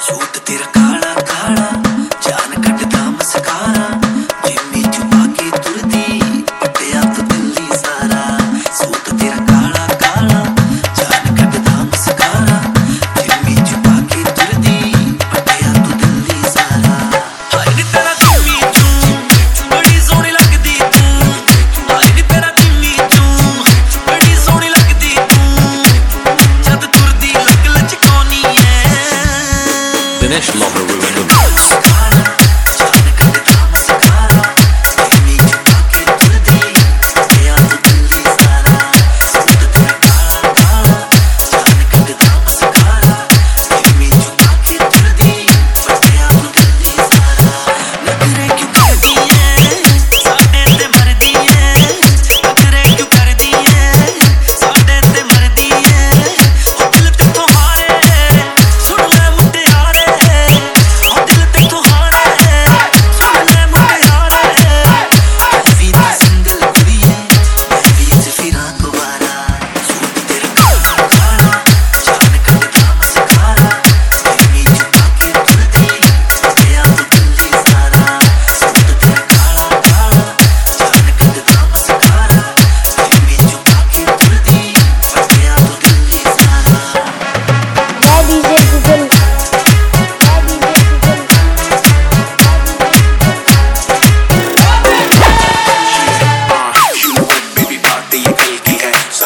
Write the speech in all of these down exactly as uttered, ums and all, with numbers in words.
Suit तेरा काला काला जान कटदा मस्कारा जिम्मी चुपा के तुरदी पटिया तो दिल्ली सारा सूट तेरा काला काला जान कटदा मस्कारा जिम्मी चुपा के तुरदी पटिया तो दिल्ली सारा हाय नी तेरा जिम्मी चू बड़ी सोहनी लगदी तू हाय नी तेरा जिम्मी चू बड़ी सोहनी लगदी तू जद तुरदी लग लचकोनी है Dinesh Lover ruined the box.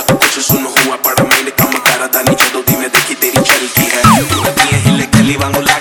Bangula